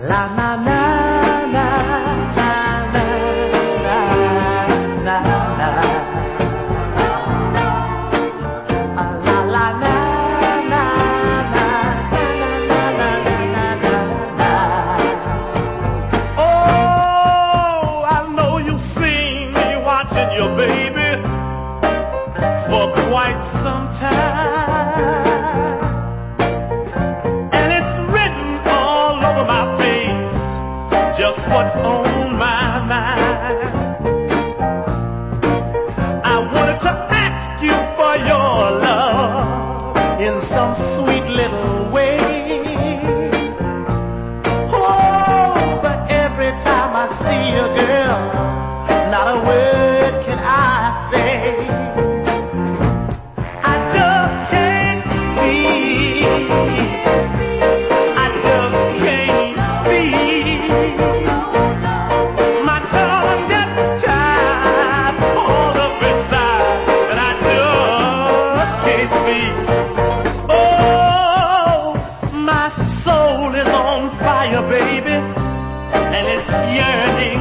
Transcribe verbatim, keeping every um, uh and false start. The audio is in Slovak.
la na na na na na na na na. La la na na na na na na na na. Oh, I know you've seen me watching your baby for quite some time. Just what's on my mind. I wanted to ask you for your love in some sweet little way. Oh, but every time I see you, girl, not a word can I say. I just can't speak. I just can't speak. Baby, and it's yearning